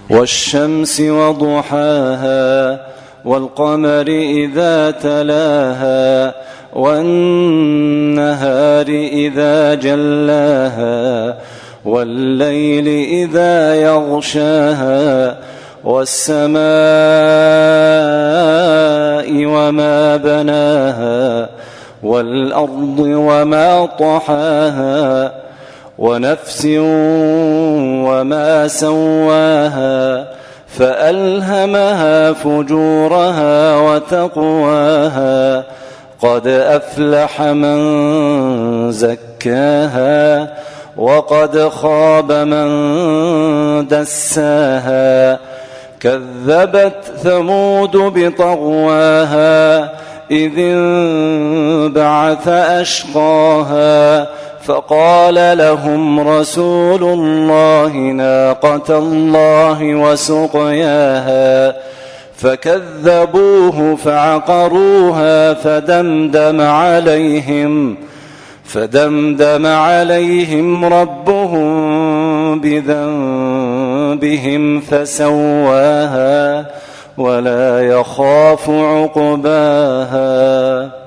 والشمس وضحاها والقمر إذا تلاها والنهار إذا جلاها والليل إذا يغشاها والسماء وما بناها والأرض وما طحاها ونفس وما سواها فألهمها فجورها وتقواها قد أفلح من زكاها وقد خاب من دساها كذبت ثمود بطغواها إذ انبعث أشقاها فقال لهم رسول الله ناقة الله وسقياها فكذبوه فعقروها فدمدم عليهم ربهم بذنبهم فسواها ولا يخاف عقباها